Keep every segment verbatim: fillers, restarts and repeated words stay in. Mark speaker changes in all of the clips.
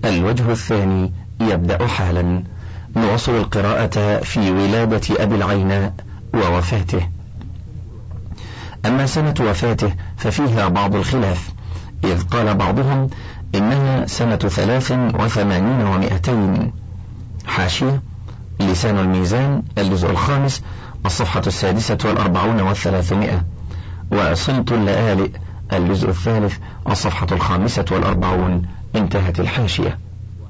Speaker 1: الوجه الثاني يبدأ حالا. نواصل القراءة في ولادة أبي العيناء ووفاته. أما سنة وفاته ففيها بعض الخلاف، إذ قال بعضهم إنها سنة ثلاث وثمانين ومئتين. حاشية: لسان الميزان الجزء الخامس الصفحة السادسة والأربعون والثلاثمائة، وصلت اللآلئ الجزء الثالث الصفحة الخامسة والأربعون. انتهت الحاشية.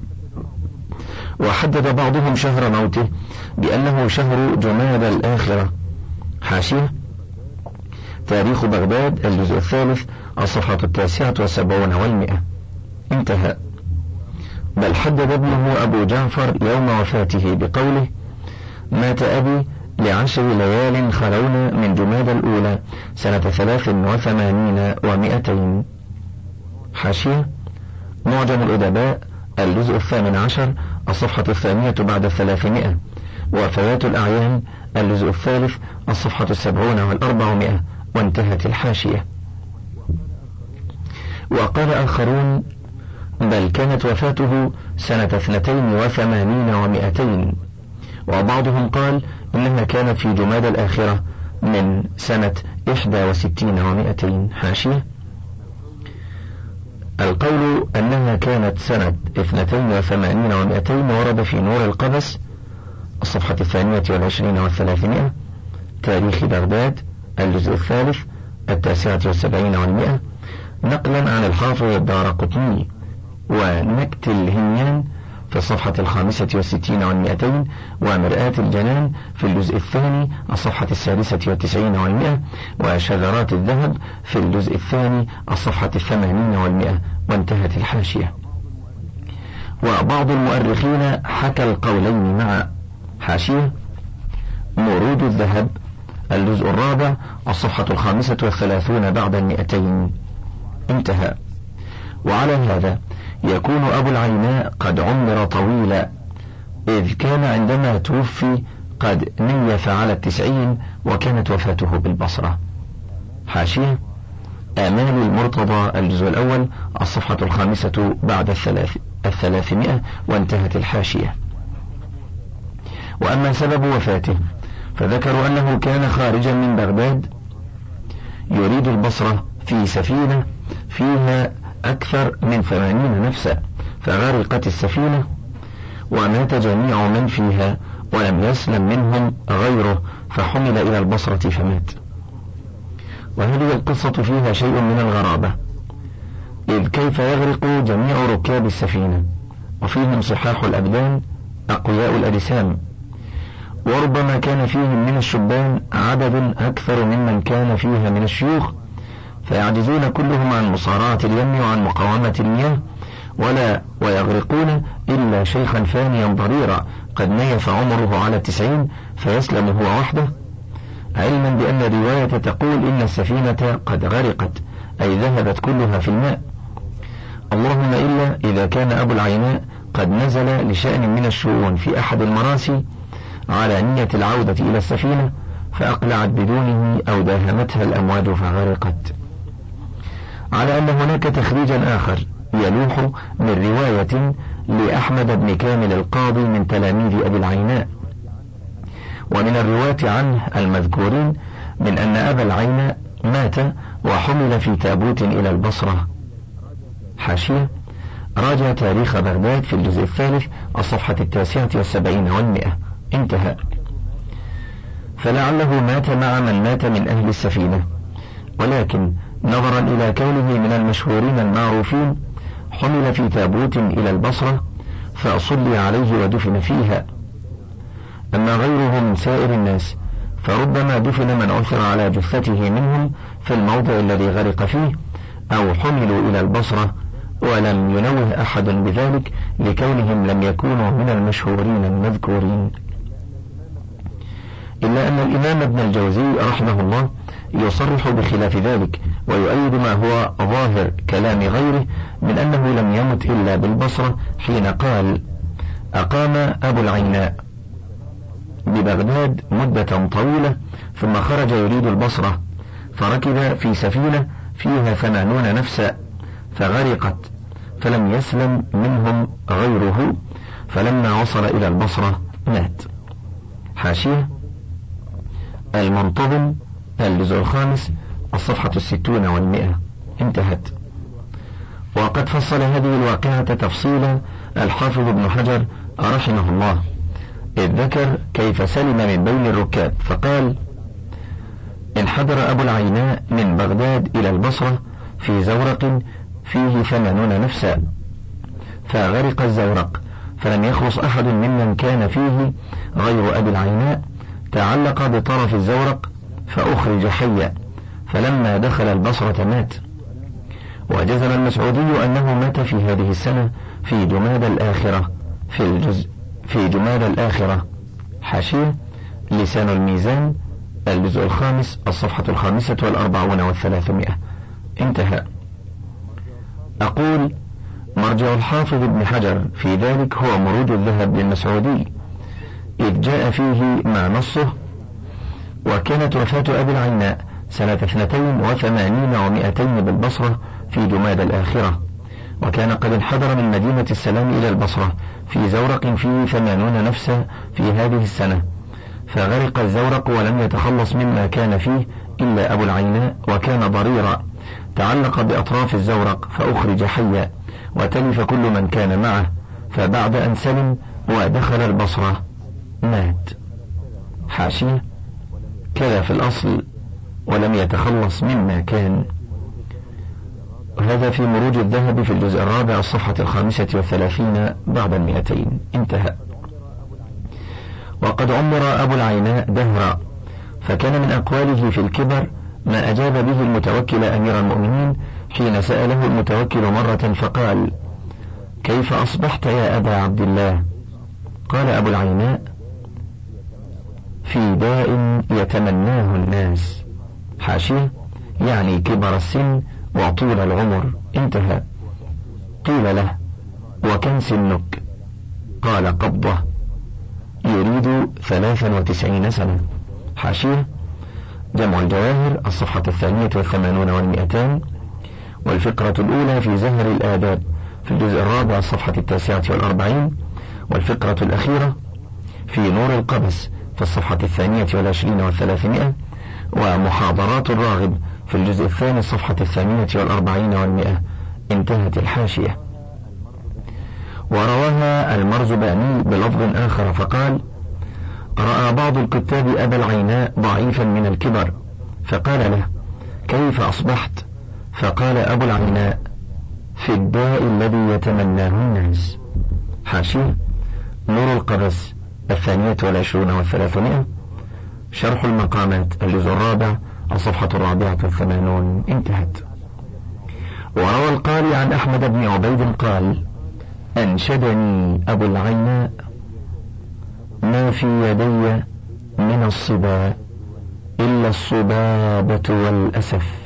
Speaker 1: وحدد بعضهم شهر موته بأنه شهر جماد الآخرة. حاشية: تاريخ بغداد الجزء الثالث الصفحة التاسعة والسبعون والمئة. انتهى. بل حدد ابنه أبو جعفر يوم وفاته بقوله: مات أبي لعشر ليال خلون من جماد الأولى سنة ثلاث وثمانين ومئتين. حاشية: معجم الأدباء الجزء الثامن عشر الصفحة الثانية بعد الثلاثمائة، وفوات الأعيان الجزء الثالث الصفحة السبعون والأربعمائة. وانتهت الحاشية. وقال آخرون: بل كانت وفاته سنة اثنتين وثمانين ومئتين. وبعضهم قال إنها كانت في جماد الآخرة من سنة إحدى وستين ومئتين. حاشية: القول أنها كانت سنة اثنتين وثمانين ومئتين ورد في نور القبس الصفحة الثانية والعشرين والثلاثمائة، تاريخ بغداد الجزء الثالث التاسعة والسبعين والمئة، نقلا عن الحافظ الدارقطني، ونكت الهنيان في الصفحة الخامسة والستين والمئتين، ومرآة الجنان في الجزء الثاني الصفحة السادسة والتسعين والمئة، وشذرات الذهب في الجزء الثاني الصفحة الثمانين والمئة. وانتهت الحاشية. وبعض المؤرخين حكى القولين معا. حاشية: مورود الذهب الجزء الرابع الصفحة الخامسة والثلاثون بعد المئتين. انتهى. وعلى هذا يكون أبو العيناء قد عمر طويلا، إذ كان عندما توفي قد نيف على التسعين، وكانت وفاته بالبصرة. حاشية: آمال المرتضى الجزء الأول الصفحة الخامسة بعد الثلاث الثلاثمائة. وانتهت الحاشية. وأما سبب وفاته فذكروا أنه كان خارجا من بغداد يريد البصرة في سفينة فيها أكثر من ثمانين نفسا، فغرقت السفينة ومات جميع من فيها ولم يسلم منهم غيره، فحمل إلى البصرة فمات. وهذه القصة فيها شيء من الغرابة، إذ كيف يغرق جميع ركاب السفينة وفيهم صحاح الأبدان أقوياء الأجسام، وربما كان فيهم من الشبان عدد أكثر ممن كان فيها من الشيوخ، فيعجزون كلهم عن مصارعة اليم وعن مقاومة المياه، ولا ويغرقون إلا شيخا فانيا ضريرا قد نيف عمره على التسعين فيسلم هو وحده، علما بأن الرواية تقول إن السفينة قد غرقت، أي ذهبت كلها في الماء. اللهم إلا إذا كان أبو العيناء قد نزل لشأن من الشؤون في أحد المراسي على نية العودة إلى السفينة فأقلعت بدونه أو داهمتها الأمواج فغرقت. على أن هناك تخريجا آخر يلوح من رواية لأحمد بن كامل القاضي من تلاميذ أبي العيناء، ومن الرواة عنه المذكورين من أن أبا العيناء مات وحمل في تابوت إلى البصرة. حاشية: راجع تاريخ بغداد في الجزء الثالث الصفحة التاسعة والسبعين والمئة. انتهى. فلعله مات مع من مات من أهل السفينة، ولكن نظرا إلى كونه من المشهورين المعروفين حمل في تابوت إلى البصرة فصلي عليه ودفن فيها. أما غيره من سائر الناس فربما دفن من عثر على جثته منهم في الموضع الذي غرق فيه، أو حملوا إلى البصرة ولم ينوه أحد بذلك لكونهم لم يكونوا من المشهورين المذكورين. إلا أن الإمام ابن الجوزي رحمه الله يصرح بخلاف ذلك، ويؤيد ما هو ظاهر كلام غيره من أنه لم يمت إلا بالبصرة، حين قال: أقام أبو العيناء ببغداد مدة طويلة ثم خرج يريد البصرة، فركب في سفينة فيها ثمانون نفسا فغرقت، فلم يسلم منهم غيره، فلما وصل إلى البصرة مات. حاشية: المنتظم الجزء الخامس الصفحة الستون والمئة. انتهت. وقد فصل هذه الواقعة تفصيلا الحافظ ابن حجر رحمه الله، إذ ذكر كيف سلم من بين الركاب، فقال: انحدر أبو العيناء من بغداد إلى البصرة في زورق فيه ثمانون نفسا، فغرق الزورق، فلم يخلص أحد ممن كان فيه غير أبي العيناء، تعلق بطرف الزورق فأخرج حيا، فلما دخل البصرة مات. وجزم المسعودي أنه مات في هذه السنة في جماد الآخرة في الجزء في جماد الآخرة. حاشية: لسان الميزان الجزء الخامس الصفحة الخامسة والأربعون والثلاثمائة. انتهى. أقول: مرجع الحافظ ابن حجر في ذلك هو مروج الذهب للمسعودي، إذ جاء فيه ما نصه: وكانت وفاة أبي العيناء سنة اثنتين وثمانين ومائتين بالبصرة في جماد الآخرة، وكان قد انحدر من مدينة السلام إلى البصرة في زورق فيه ثمانون نفسا في هذه السنة، فغرق الزورق ولم يتخلص مما كان فيه إلا أبو العيناء، وكان ضريرا، تعلق بأطراف الزورق فأخرج حيا، وتلف كل من كان معه، فبعد أن سلم ودخل البصرة مات. حاشية: كذا في الأصل ولم يتخلص مما كان. وهذا في مروج الذهب في الجزء الرابع الصفحة الخامسة والثلاثين بعد المئتين. انتهى. وقد عمر أبو العيناء دهرا، فكان من أقواله في الكبر ما أجاب به المتوكل أمير المؤمنين حين سأله المتوكل مرة فقال: كيف أصبحت يا أبا عبد الله؟ قال أبو العيناء: في داء يتمناه الناس. حاشية: يعني كبر السن وطول العمر. انتهى. قيل له: وكم سنك؟ قال: قبضة. يريد ثلاثا وتسعين سنة. حاشية: جمع الجواهر الصفحة الثانية والثمانون والمئتان، والفقرة الأولى في زهر الآداب في الجزء الرابع الصفحة التاسعة والأربعين، والفقرة الأخيرة في نور القبس في الصفحة الثانية والعشرين والثلاثمائة، ومحاضرات الراغب في الجزء الثاني الصفحة الثانية والأربعين والمئة. انتهت الحاشية. ورواها المرزباني بلفظ آخر فقال: رأى بعض الكتاب أبا العيناء ضعيفا من الكبر، فقال له: كيف أصبحت؟ فقال أبو العيناء: في الداء الذي يتمناه الناس. حاشية: نور القبس الثانية والعشرون والثلاثمائة، شرح المقامات الجزء الرابع الصفحة الرابعة والثمانون. انتهت. وروى القاري عن أحمد بن عبيد قال: أنشدني أبو العيناء: ما في يدي من الصبا إلا الصبابة والأسف،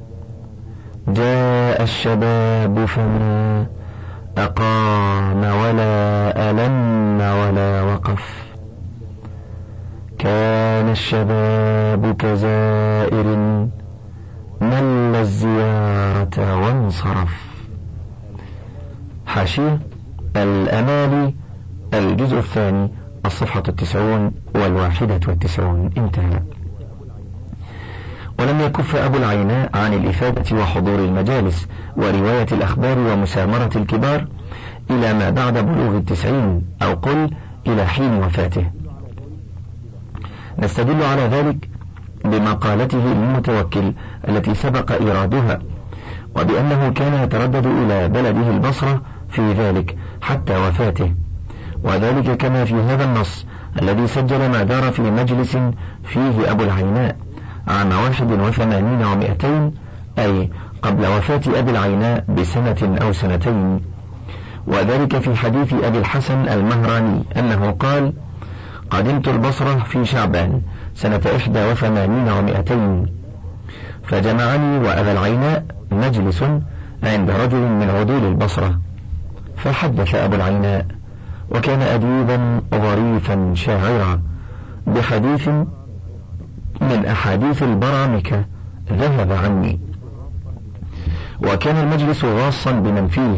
Speaker 1: جاء الشباب فما أقام ولا ألم ولا وقف، كان الشباب كزائر مل الزيارة وانصرف. حاشية: الأمالي الجزء الثاني الصفحة التسعون والواحدة والتسعون. انتهى. ولم يكف أبو العيناء عن الإفادة وحضور المجالس ورواية الأخبار ومسامرة الكبار إلى ما بعد بلوغ التسعين، أو قل إلى حين وفاته. نستدل على ذلك بمقالته للمتوكل التي سبق إيرادها، وبأنه كان يتردد إلى بلده البصرة في ذلك حتى وفاته، وذلك كما في هذا النص الذي سجل ما دار في مجلس فيه أبو العيناء عام واحد وثمانين ومائتين، أي قبل وفاة أبي العيناء بسنة أو سنتين، وذلك في حديث أبي الحسن المهراني أنه قال: قدمت البصرة في شعبان سنة إحدى وثمانين ومائتين، فجمعني وأبا العيناء مجلس عند رجل من عدول البصرة، فحدث أبو العيناء، وكان أديبا ظريفا شاعرا بحديث من أحاديث البرامكة ذهب عني، وكان المجلس غاصا بمن فيه،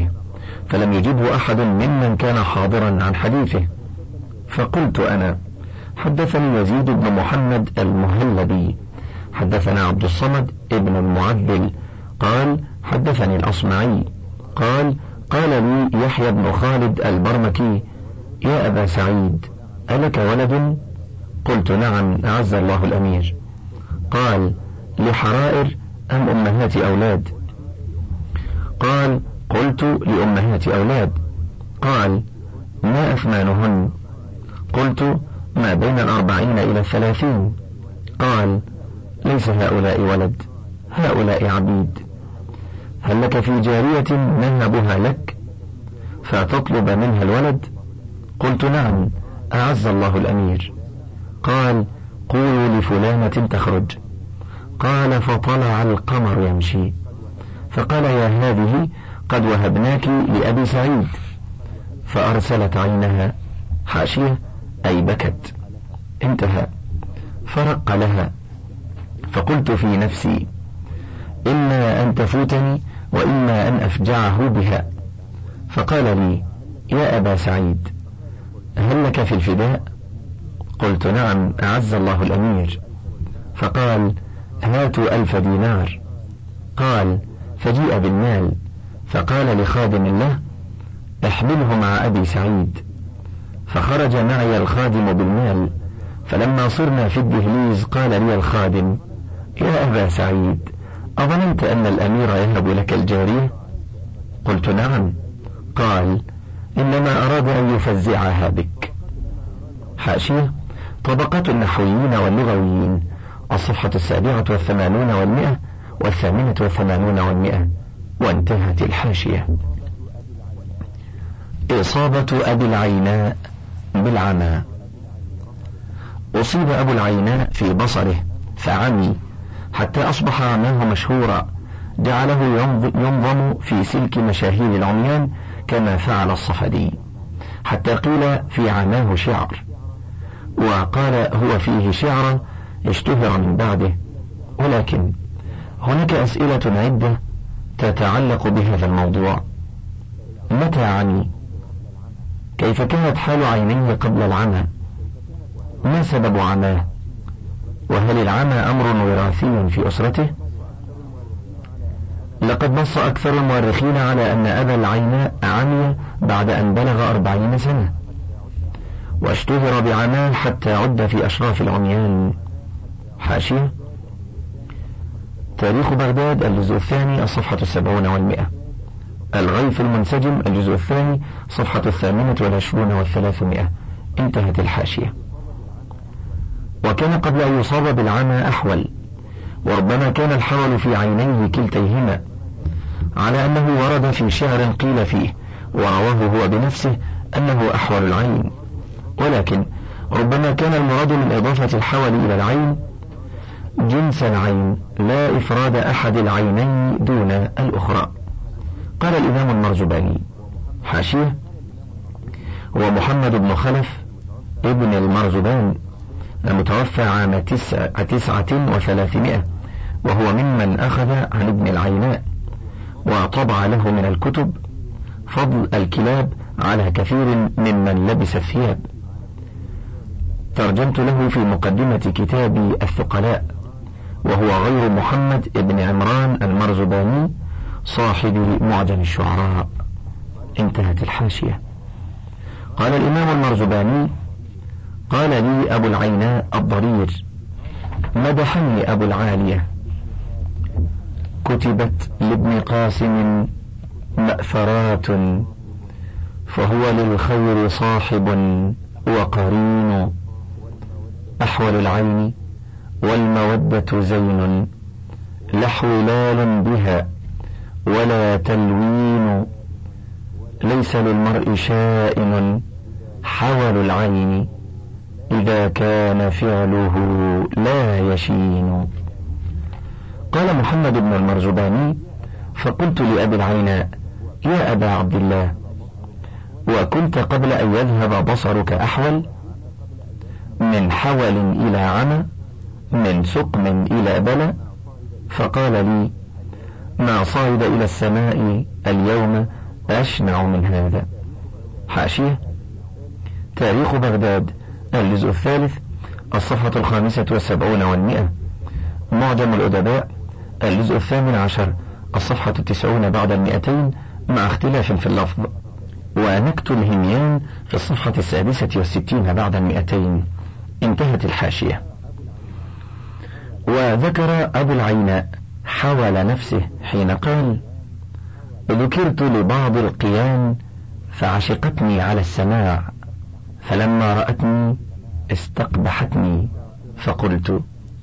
Speaker 1: فلم يجبه أحد ممن كان حاضرا عن حديثه. فقلت أنا: حدثني يزيد بن محمد المهلبي حدثنا عبد الصمد ابن المعدل قال حدثني الأصمعي قال قال لي يحيى بن خالد البرمكي: يا أبا سعيد، ألك ولد؟ قلت: نعم، أعز الله الأمير. قال: لحرائر أم أمهات أولاد؟ قال: قلت: لأمهات أولاد. قال: ما أثمانهن؟ قلت: ما بين الأربعين إلى الثلاثين. قال: ليس هؤلاء ولد، هؤلاء عبيد. هل لك في جارية نهبها لك فتطلب منها الولد؟ قلت: نعم، أعز الله الأمير. قال: قولوا لفلانة تخرج. قال: فطلع القمر يمشي، فقال: يا هذه قد وهبناك لأبي سعيد. فأرسلت عينها حاشية أي بكت. انتهى. فرق لها، فقلت في نفسي: إما أن تفوتني وإما أن أفجعه بها. فقال لي: يا أبا سعيد، هل لك في الفداء؟ قلت: نعم، أعز الله الأمير. فقال: هاتوا ألف دينار. قال: فجيء بالمال، فقال لخادم الله: احمله مع أبي سعيد. فخرج معي الخادم بالمال، فلما صرنا في الدهليز قال لي الخادم: يا أبا سعيد، أظننت أن الأمير يهب لك الجارية؟ قلت: نعم. قال: إنما أراد أن يفزعها بك. حاشية: طبقات النحويين واللغويين، الصفحة السابعة والثمانون والمئة والثامنة والثمانون والمئة. وانتهت الحاشية. إصابة أبي العيناء بالعمى. أصيب أبو العيناء في بصره فعمي حتى أصبح عماه مشهورا، جعله ينظم في سلك مشاهير العميان كما فعل الصفدي، حتى قيل في عماه شعر، وقال هو فيه شعر اشتهر من بعده. ولكن هناك أسئلة عدة تتعلق بهذا الموضوع: متى عمي؟ كيف كانت حال عينيه قبل العمى؟ ما سبب عماه؟ وهل العمى أمر وراثي في أسرته؟ لقد نص أكثر المؤرخين على أن أبا العيناء عمي بعد أن بلغ أربعين سنة، واشتهر بعماه حتى عد في أشراف العميان. حاشية: تاريخ بغداد الجزء الثاني الصفحة السبعون والمئة، الغيث المنسجم الجزء الثاني صفحة الثامنة والعشرون والثلاثمائة. انتهت الحاشية. وكان قبل أن يصاب بالعمى أحول، وربما كان الحول في عينيه كلتيهما، على أنه ورد في شعر قيل فيه ورواه هو بنفسه أنه أحول العين، ولكن ربما كان المراد من إضافة الحول إلى العين جنس العين لا إفراد أحد العينين دون الأخرى. قال الإمام المرزباني: حاشية: هو محمد بن خلف ابن المرزبان المتوفى عام تسعة, تسعة وثلاثمائة، وهو ممن أخذ عن ابن العيناء، وطبع له من الكتب فضل الكلاب على كثير ممن لبس الثياب. ترجمت له في مقدمة كتابي الثقلاء، وهو غير محمد ابن عمران المرزباني صاحب معجم الشعراء. انتهت الحاشية. قال الإمام المرزباني: قال لي أبو العيناء الضرير: مدحني أبو العالية، كتبت لابن قاسم مأثرات، فهو للخير صاحب وقرين، أحول العين والمودة زين، لا حلال بها ولا تلوين، ليس للمرء شائن حول العين، إذا كان فعله لا يشين. قال محمد بن المرزباني: فقلت لأبي العيناء: يا أبا عبد الله، وكنت قبل أن يذهب بصرك أحول؟ من حول إلى عمى، من سقم إلى بلى؟ فقال لي: ما صعد إلى السماء اليوم أشنع من هذا. حاشية: تاريخ بغداد الجزء الثالث الصفحة الخامسة والسبعون والمئة. معجم الأدباء الجزء الثامن عشر الصفحة التسعون بعد المئتين مع اختلاف في اللفظ. ونكت الهميان في الصفحة السادسة والستين بعد المئتين. انتهت الحاشية. وذكر أبو العيناء حول نفسه حين قال: ذكرت لبعض القيان فعشقتني على السماع، فلما رأتني استقبحتني، فقلت: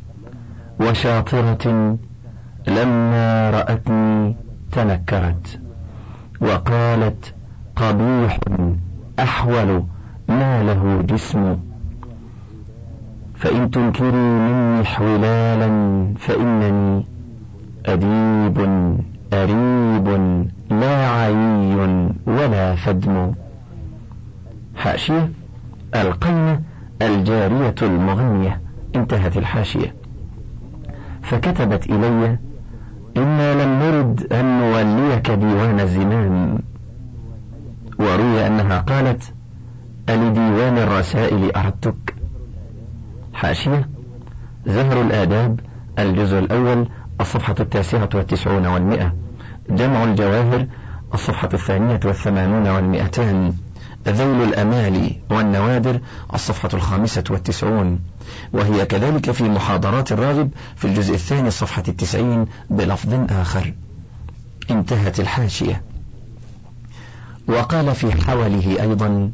Speaker 1: وشاطرة لما رأتني تنكرت، وقالت: قبيح أحول ما له جسم، فإن تنكري مني حولالا فإنني أديب أريب لا عيي ولا فدم. حاشية: القينة الجارية المغنية. انتهت الحاشية. فكتبت إلي: إنا لم نرد أن نوليك ديوان الزمام. وروي أنها قالت: ألديوان الرسائل أردتك. حاشية: زهر الآداب الجزء الأول الصفحة التاسعة والتسعون والمئة. جمع الجواهر الصفحة الثانية والثمانون والمئتان. ذيل الأمالي والنوادر الصفحة الخامسة والتسعون، وهي كذلك في محاضرات الراغب في الجزء الثاني الصفحة التسعين بلفظ آخر. انتهت الحاشية. وقال في حوله أيضا: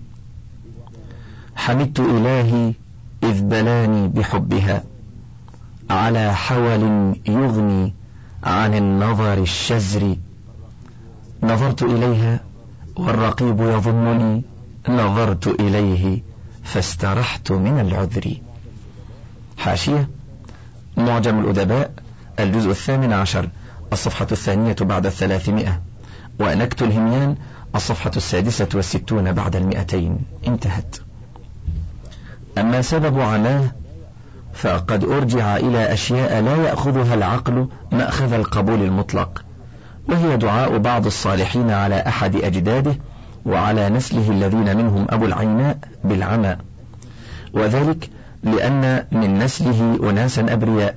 Speaker 1: حمدت إلهي إذ بلاني بحبها على حول يغني عن النظر الشزر، نظرت إليها والرقيب يظنني نظرت إليه فاسترحت من العذر. حاشية: معجم الأدباء الجزء الثامن عشر الصفحة الثانية بعد الثلاثمائة. ونكت الهميان الصفحة السادسة والستون بعد المئتين. انتهت. أما سبب عماه فقد أرجع إلى أشياء لا يأخذها العقل مأخذ القبول المطلق، وهي دعاء بعض الصالحين على أحد أجداده وعلى نسله الذين منهم أبو العيناء بالعمى، وذلك لأن من نسله أناسا أبرياء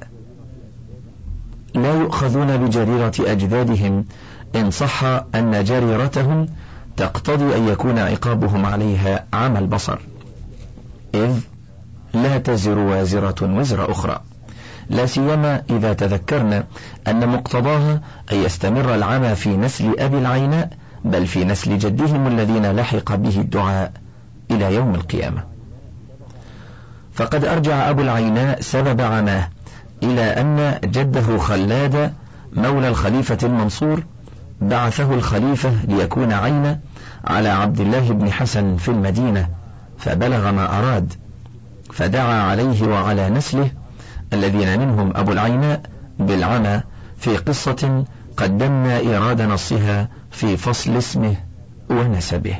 Speaker 1: لا يؤخذون بجريرة أجدادهم إن صح أن جريرتهم تقتضي أن يكون عقابهم عليها عمى البصر، إذ لا تزر وازرة وزر أخرى، لا سيما إذا تذكرنا أن مقتضاها أن يستمر العمى في نسل أبي العيناء بل في نسل جدهم الذين لحق به الدعاء إلى يوم القيامة. فقد أرجع أبو العيناء سبب عماه إلى أن جده خلاد مولى الخليفة المنصور بعثه الخليفة ليكون عينا على عبد الله بن حسن في المدينة، فبلغ ما أراد، فدعا عليه وعلى نسله الذين منهم أبو العيناء بالعمى في قصة قدمنا إيراد نصها في فصل اسمه ونسبه.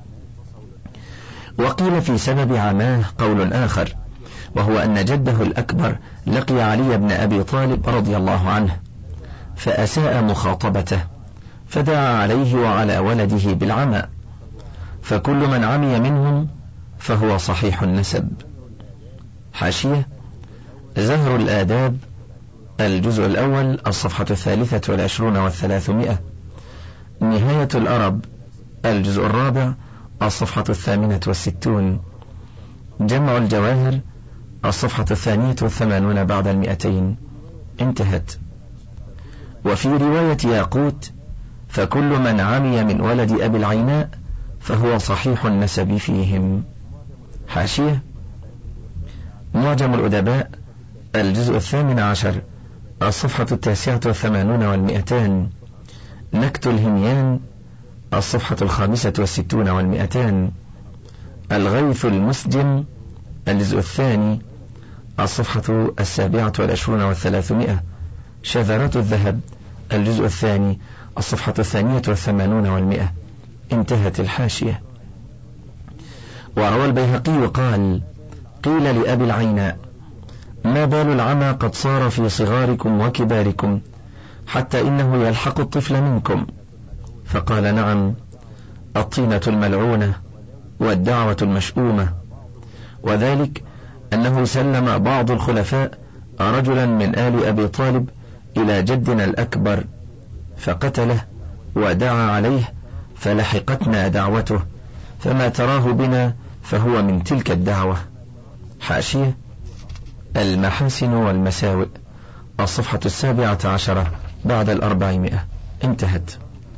Speaker 1: وقيل في سبب عماه قول آخر، وهو أن جده الأكبر لقي علي بن أبي طالب رضي الله عنه فأساء مخاطبته، فدعا عليه وعلى ولده بالعمى، فكل من عمي منهم فهو صحيح النسب. حاشية: زهر الآداب الجزء الأول الصفحة الثالثة والعشرون والثلاثمائة. نهاية الأرب الجزء الرابع الصفحة الثامنة والستون. جمع الجواهر الصفحة الثانية والثمانون بعد المئتين. انتهت. وفي رواية ياقوت: فكل من عمي من ولد أبي العيناء فهو صحيح النسب فيهم. حاشية: معجم الأدباء الجزء الثامن عشر الصفحة التاسعة والثمانون والمئتان. نكت الهميان الصفحة الخامسة والستون والمئتان. الغيث المسجم الجزء الثاني الصفحة السابعة والعشرون والثلاثمائة. شذرات الذهب الجزء الثاني الصفحة الثانية والثمانون والمئة. انتهت الحاشية. وروى البيهقي قال: قيل لأبي العيناء: ما بال العمى قد صار في صغاركم وكباركم حتى إنه يلحق الطفل منكم؟ فقال: نعم، الطينة الملعونة والدعوة المشؤومة. وذلك أنه سلم بعض الخلفاء رجلا من آل أبي طالب إلى جدنا الأكبر فقتله ودعا عليه فلحقتنا دعوته، فما تراه بنا فهو من تلك الدعوة. حاشية: المحاسن والمساوئ، الصفحة السابعة عشرة بعد الأربعمائة. انتهت.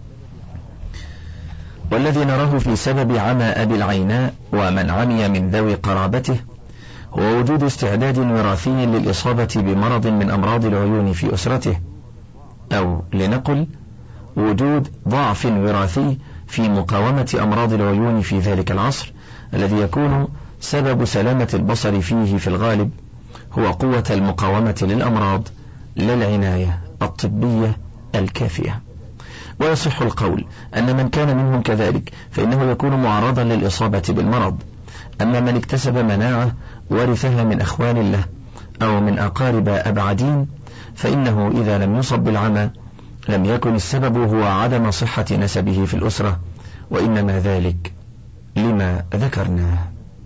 Speaker 1: والذي نراه في سبب عمى أبي العيناء ومن عمي من ذوي قرابته هو وجود استعداد وراثي للإصابة بمرض من أمراض العيون في أسرته، أو لنقل وجود ضعف وراثي في مقاومة أمراض العيون في ذلك العصر، الذي يكون سبب سلامة البصر فيه في الغالب هو قوة المقاومة للأمراض لا العناية الطبية الكافية. ويصح القول أن من كان منهم كذلك فإنه يكون معرضا للإصابة بالمرض. أما من اكتسب مناعة ورثها من أخوان له أو من أقارب أبعدين فإنه إذا لم يصب بالعمى لم يكن السبب هو عدم صحة نسبه في الأسرة، وإنما ذلك لما ذكرناه.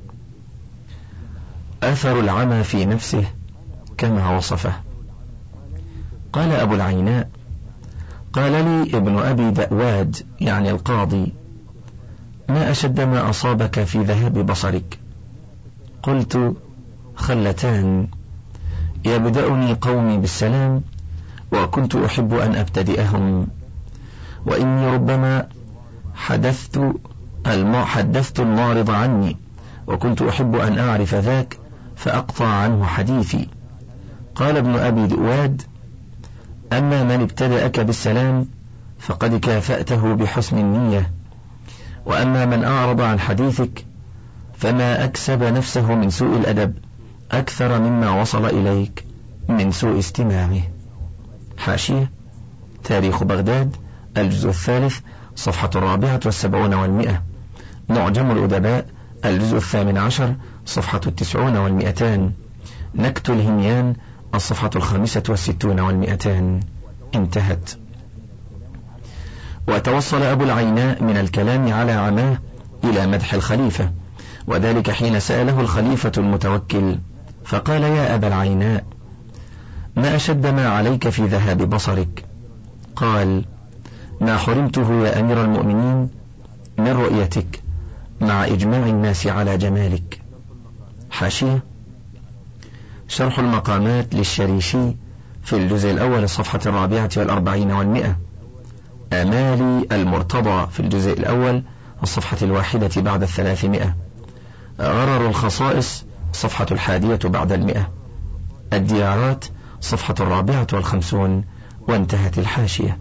Speaker 1: أثر العمى في نفسه كما وصفه. قال أبو العيناء: قال لي ابن أبي دأواد يعني القاضي: ما أشد ما أصابك في ذهاب بصرك؟ قلت: خلتان، يبدأني قومي بالسلام وكنت أحب أن أبتدئهم، وإني ربما حدثت حدثت المعرض عني وكنت أحب أن أعرف ذاك فأقطع عنه حديثي. قال ابن أبي دؤواد: أما من ابتدأك بالسلام فقد كافأته بحسن النية، وأما من أعرض عن حديثك فما أكسب نفسه من سوء الأدب أكثر مما وصل إليك من سوء استماعه. حاشية: تاريخ بغداد الجزء الثالث صفحة الرابعة والسبعون والمئة. معجم الأدباء الجزء الثامن عشر صفحة التسعون والمئتان. نكت الهميان الصفحة الخامسة والستون والمئتان. انتهت. وتوصل أبو العيناء من الكلام على عماه إلى مدح الخليفة، وذلك حين سأله الخليفة المتوكل فقال: يا أبا العيناء، ما أشد ما عليك في ذهاب بصرك؟ قال: ما حرمته يا أمير المؤمنين من رؤيتك مع إجماع الناس على جمالك. حاشية: شرح المقامات للشريشي في الجزء الأول الصفحة الرابعة والأربعين والمئة. آمالي المرتضى في الجزء الأول الصفحة الواحدة بعد الثلاثمائة. غرر الخصائص صفحة الحادية بعد المئة. الديارات صفحة الرابعة والخمسون. وانتهت الحاشية.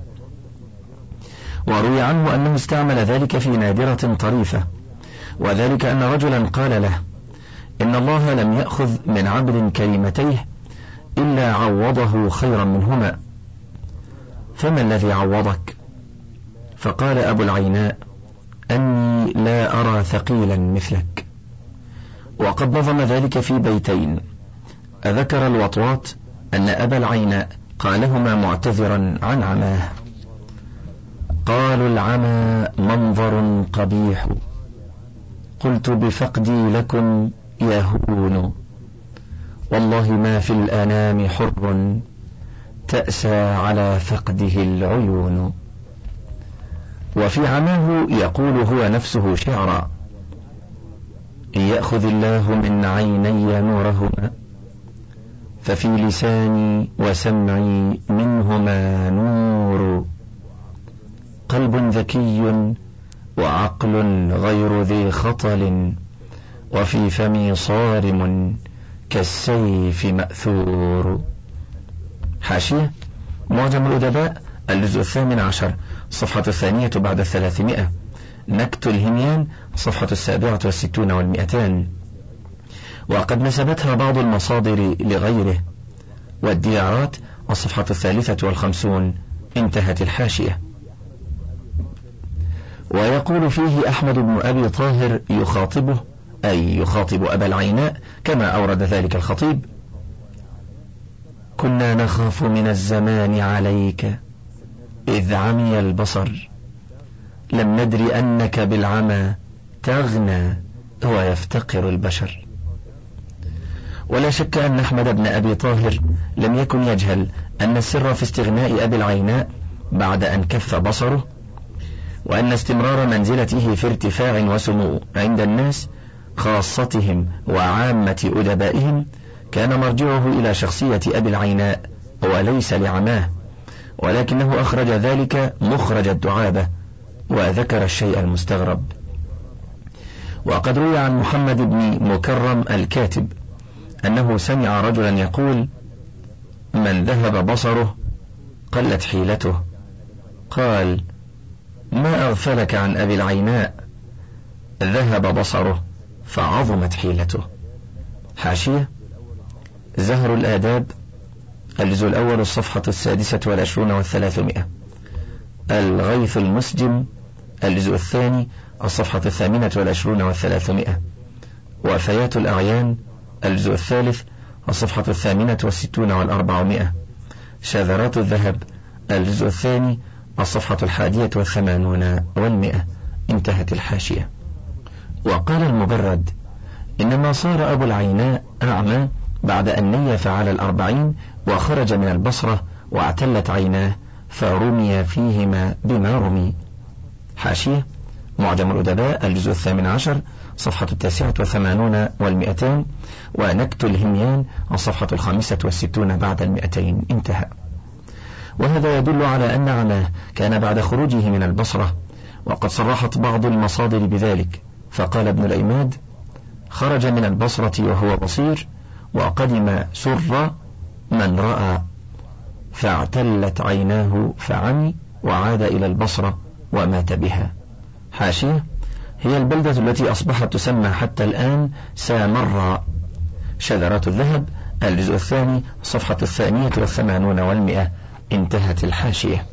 Speaker 1: وروي عنه أنه استعمل ذلك في نادرة طريفة، وذلك أن رجلا قال له: إن الله لم يأخذ من عبد كلمتيه إلا عوضه خيرا منهما، فما الذي عوضك؟ فقال أبو العيناء: أني لا أرى ثقيلا مثلك. وقد نظم ذلك في بيتين. أذكر الوطواط أن أبا العيناء قالهما معتذرا عن عماه: قالوا العمى منظر قبيح، قلت بفقدي لكم يهون، والله ما في الأنام حر تأسى على فقده العيون. وفي عماه يقول هو نفسه شعرا: إن يأخذ الله من عيني نورهما ففي لساني وسمعي منهما نور، قلب ذكي وعقل غير ذي خطل، وفي فمي صارم كالسيف مأثور. حاشية: معجم الأدباء الجزء الثامن عشر صفحة الثانية بعد الثلاثمائة. نكت الهميان صفحة السابعة والستون والمئتان. وقد نسبتها بعض المصادر لغيره. والديارات الصفحة الثالثة والخمسون. انتهت الحاشية. ويقول فيه أحمد بن أبي طاهر يخاطبه، أي يخاطب أبا العيناء كما أورد ذلك الخطيب: كنا نخاف من الزمان عليك إذ عمي البصر، لم ندر أنك بالعمى تغنى ويفتقر البشر. ولا شك أن أحمد بن أبي طاهر لم يكن يجهل أن السر في استغناء أبي العيناء بعد أن كف بصره، وأن استمرار منزلته في ارتفاع وسمو عند الناس خاصتهم وعامة أدبائهم كان مرجعه إلى شخصية أبي العيناء وليس لعماه، ولكنه أخرج ذلك مخرج الدعابة وذكر الشيء المستغرب. وقد روي عن محمد بن مكرم الكاتب أنه سمع رجلا يقول: من ذهب بصره قلت حيلته. قال: ما أغفلك عن أبي العيناء؟ ذهب بصره فعظمت حيلته. حاشية: زهر الآداب، الجزء الأول، الصفحة السادسة والعشرون والثلاثمائة. الغيث المسجم، الجزء الثاني، الصفحة الثامنة والعشرون والثلاثمائة. وفيات الأعيان، الجزء الثالث، الصفحة الثامنة والستون والأربعمائة. شذرات الذهب، الجزء الثاني، الصفحة الحادية والثمانون والمئة. انتهت الحاشية. وقال المبرد: إنما صار أبو العيناء أعمى بعد أن نيف على الأربعين وخرج من البصرة واعتلت عيناه فرمي فيهما بما رمي. حاشية: معجم الأدباء، الجزء الثامن عشر، صفحة التاسعة والثمانون والمئتين. ونكت الهميان، الصفحة الخامسة والستون بعد المئتين. انتهى. وهذا يدل على أن عماه كان بعد خروجه من البصرة، وقد صرحت بعض المصادر بذلك، فقال ابن العماد: خرج من البصرة وهو بصير، وقدم سر من رأى، فاعتلت عيناه فعمي وعاد إلى البصرة ومات بها. حاشية: هي البلدة التي أصبحت تسمى حتى الآن سامراء. شذرات الذهب، الجزء الثاني، صفحة الثانية والثمانون والمئة. انتهت الحاشية.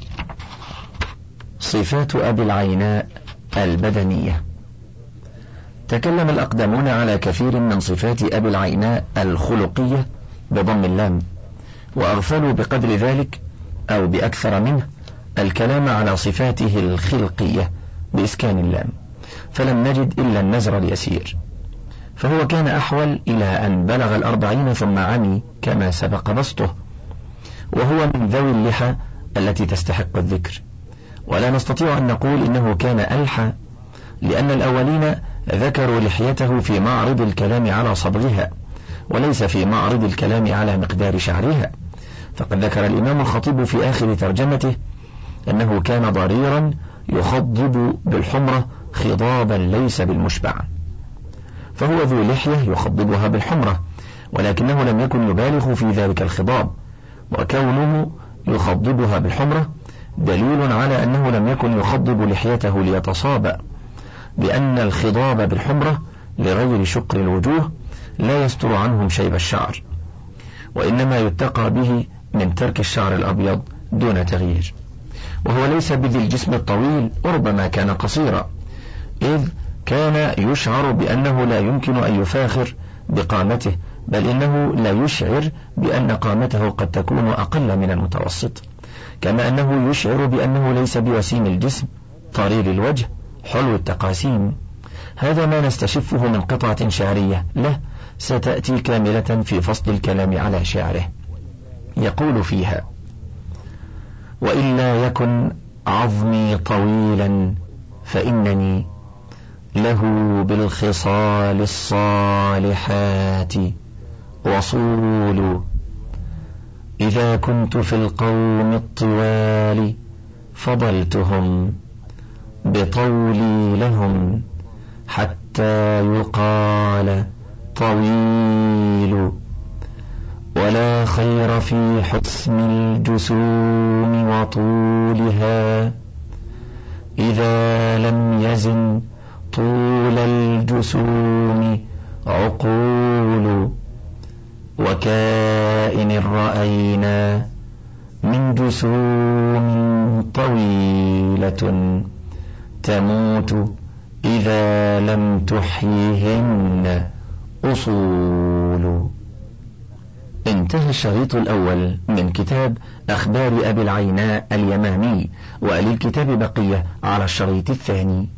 Speaker 1: صفات أبي العيناء البدنية. تكلم الأقدمون على كثير من صفات أبي العيناء الخلقية بضم اللام، وأغفلوا بقدر ذلك أو بأكثر منه الكلام على صفاته الخلقية بإسكان اللام، فلم نجد إلا النزر اليسير. فهو كان أحول إلى أن بلغ الأربعين ثم عمي كما سبق بسطه، وهو من ذوي اللحى التي تستحق الذكر. ولا نستطيع أن نقول إنه كان ألحى، لأن الأولين ذكروا لحيته في معرض الكلام على صبغها، وليس في معرض الكلام على مقدار شعرها. فقد ذكر الإمام الخطيب في آخر ترجمته أنه كان ضريرا يخضب بالحمرة خضابا ليس بالمشبع، فهو ذو لحية يخضبها بالحمرة، ولكنه لم يكن يبالغ في ذلك الخضاب، وكونه يخضبها بالحمرة دليل على أنه لم يكن يخضب لحيته ليتصابأ، بأن الخضاب بالحمرة لغير شقر الوجوه لا يستر عنهم شيب الشعر، وإنما يتقى به من ترك الشعر الأبيض دون تغيير. وهو ليس بذي الجسم الطويل، وربما كان قصيرا، إذ كان يشعر بأنه لا يمكن أن يفاخر بقامته، بل إنه لا يشعر بأن قامته قد تكون أقل من المتوسط، كما أنه يشعر بأنه ليس بوسيم الجسم طرير الوجه حلو التقاسيم. هذا ما نستشفه من قطعة شعرية له ستأتي كاملة في فصل الكلام على شعره. يقول فيها: وإلا يكن عظمي طويلا فإنني له بالخصال الصالحات وصول، إذا كنت في القوم الطوال فضلتهم بطولي لهم حتى يقال طويل، ولا خير في حسن الجسوم وطولها إذا لم يزن طول الجسوم عقول، وكائن رأينا من جسوم طويلة تموت إذا لم تحيهن أصول. انتهى الشريط الأول من كتاب أخبار أبي العيناء اليماني، وللكتاب بقية على الشريط الثاني.